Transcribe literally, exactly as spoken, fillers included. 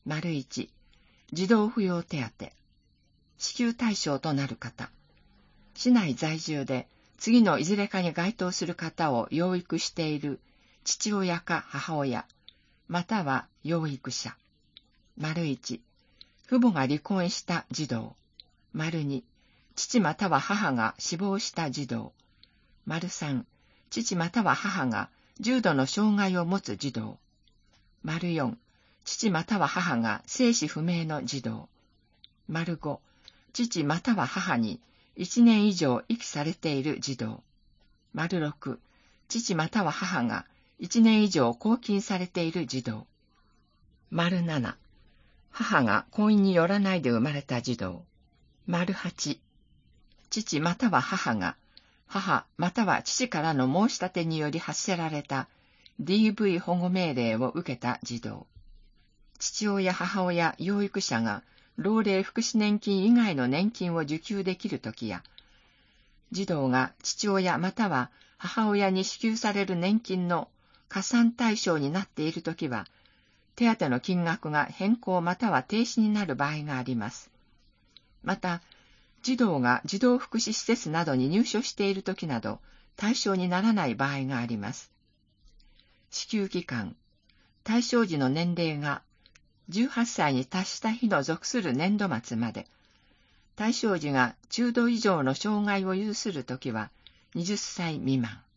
いち、児童扶養手当。支給対象となる方。市内在住で次のいずれかに該当する方を養育している父親か母親、または養育者。いち、父母が離婚した児童。に、父または母が死亡した児童。さん、父または母が重度の障害を持つ児童。よん、父または母が生死不明の児童。ご、父または母にいちねん以上遺棄されている児童。ろく、父または母がいちねん以上監禁されている児童。なな、母が婚姻によらないで生まれた児童。はち、父または母が母または父からの申し立てにより発せられた ディーブイ 保護命令を受けた児童。父親、母親、養育者が老齢福祉年金以外の年金を受給できるときや、児童が父親または母親に支給される年金の加算対象になっているときは、手当の金額が変更または停止になる場合があります。また、児童が児童福祉施設などに入所しているときなど、対象にならない場合があります。支給期間、対象時の年齢がじゅうはっさいに達した日の属する年度末まで、対象時が中度以上の障害を有するときははたち未満。